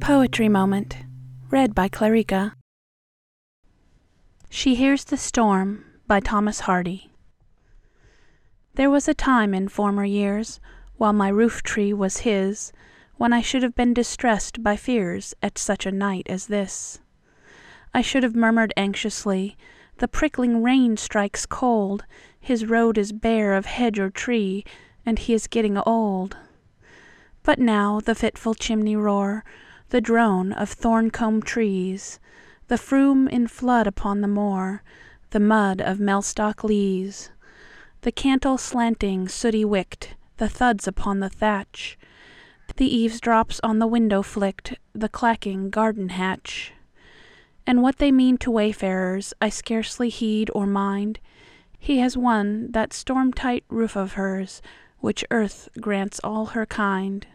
Poetry Moment, read by Clarica. She Hears the Storm, by Thomas Hardy. There was a time in former years, while my roof tree was his, when I should have been distressed by fears at such a night as this. I should have murmured anxiously, "The prickling rain strikes cold, his road is bare of hedge or tree, and he is getting old." But now the fitful chimney roar, the drone of thorn-combed trees, the frume in flood upon the moor, the mud of Mellstock Leas, the cantle slanting sooty-wicked, the thuds upon the thatch, the eavesdrops on the window flicked, the clacking garden hatch. And what they mean to wayfarers I scarcely heed or mind. He has won that storm-tight roof of hers, which earth grants all her kind.